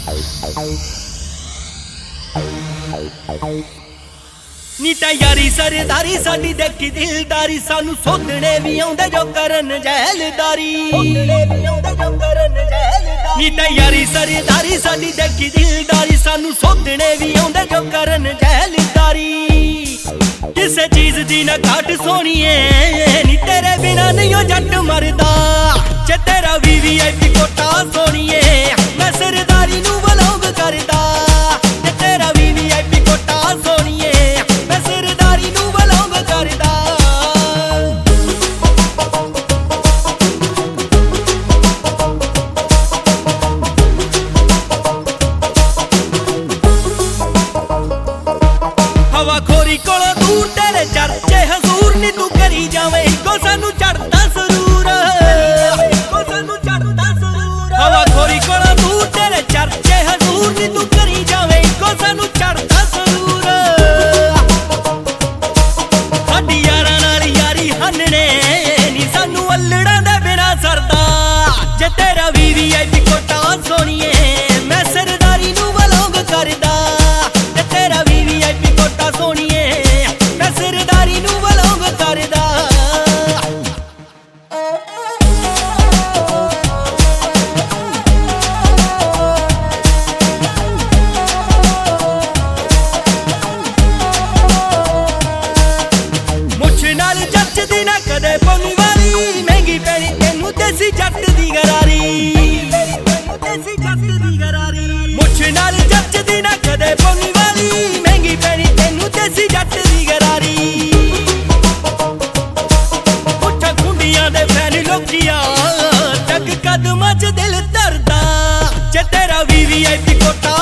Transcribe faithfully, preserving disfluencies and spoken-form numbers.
नीटा यारी सरदारी साडी देखी दिलदारी सानू सोधने भी आउंदे जो करन जैलदारी। नीटा यारी सरदारी साडी देखी दिलदारी सानू सोधने भी आउंदे जो करन जैलदारी। किसे चीज दी ना घाट सोहणीए नी तेरे बिना नहीं ओ जट मरदा। जे तेरा V V I P quota सोहणीए मैं सरदारी नू बलौंग करदा। जे तेरा V V I P quota सोहणीए मैं सरदारी नू बलौंग करदा। हवा खोरी कोलों दूर तेरे चर्चे हजूर नी तू करी जावे इको सानू चढ़दा जरूर। हवा खोरी कोलों दूर तेरे चर्चे हजूर नी तू करी जावे इको सानू चढ़दा जरूर। साडी यारां नाल यारी हन्ने नी सानू अल्लड़ां दे बिना सरदा। जे तेरा V V I P quota सोहणीए मैं सरदारी नू बलौंग करदा। जे तेरा V V I P quota सोहणीए मैं सरदारी नू बलौंग करदा। जचदी ना कदे पौनी वाली महंगी पैनी तेनू देसी जट दी गरारी। मुछ नाल जचदी ना कदे पौनी वाली महंगी पैनी तेनू देसी जट दी गरारी। मुठा खुंडियां दे फैन लोकिया जग कदमां च दिल धरदा। जे तेरा V V I P Kota